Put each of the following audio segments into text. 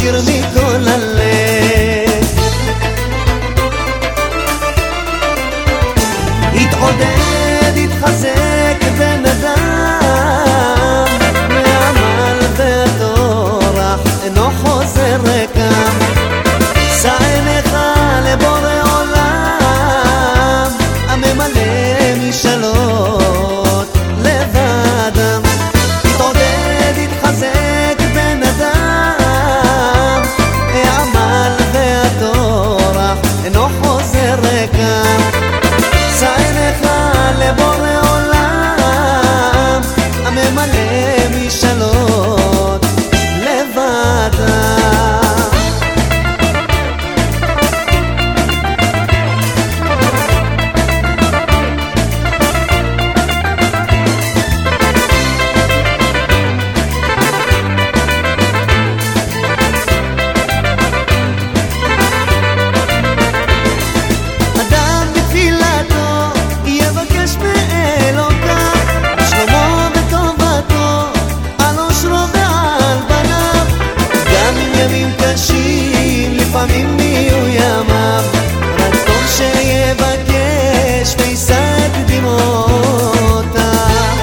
שיר מכל הלב. התעודד, התחזק בן אדם, מעמל והטורח אינו חוזר ריקם. שא עיניך לבורא עולם, הממלא משאלות לבדם. התעודד, התחזק בן אדם, העמל והטורח אינו חוזר ריקם. שא עיניך לבורא עולם, הממלא משאלות לבדם. לפעמים יהיו ימיו, רק טוב שיבקש וישא את דמעותיו.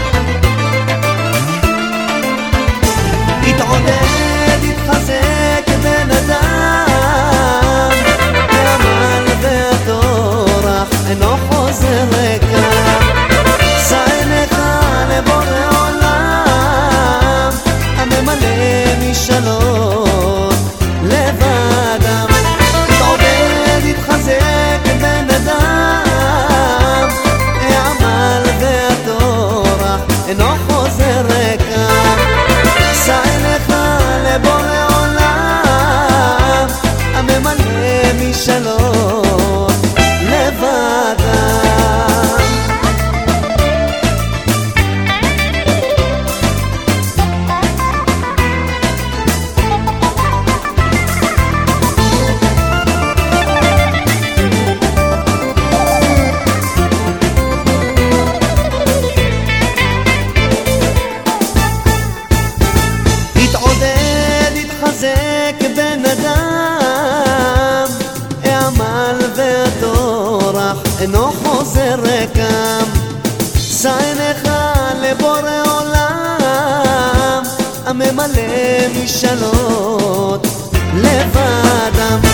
התעודד, התחזק בן אדם, העמל והטורח אינו חוזר ריקם. שא עיניך לבורא עולם, הממלא משאלות לבדם. התעודד, התחזק בן אדם, העמל והטורח אינו חוזר ריקם. שא עיניך לבורא עולם, הממלא משאלות לבדם. התחזק בן אדם, העמל והטורח אינו חוזר ריקם. שא עיניך לבורא עולם, הממלא משאלות לבדם.